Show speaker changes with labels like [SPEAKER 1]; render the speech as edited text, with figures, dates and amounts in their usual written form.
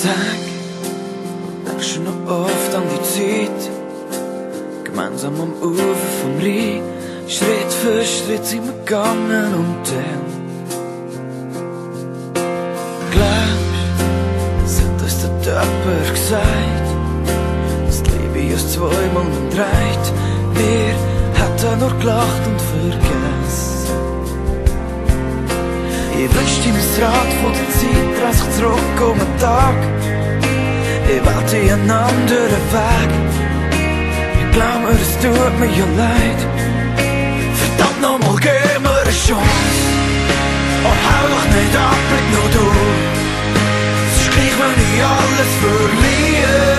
[SPEAKER 1] Sag, denkst du noch oft an die Zeit, gemeinsam am Ufer vom Rhein, Schritt für Schritt sind wir gegangen und dann glaubst, es hat uns der Töpfer gesagt, dass die Liebe uns zweimal umdreht. Wir hätten nur gelacht und vergessen. Ich wünschte mein Rad von der Zeit dreht sich zurück um einen Tag. Ich wollte einen anderen Weg. Ich glaub mir, es tut mir ja leid. Verdammt nochmal, gib mir eine Chance. Oh, hau doch nicht ab, bleib nur du. Es ist gleich, wenn ich alles verliere.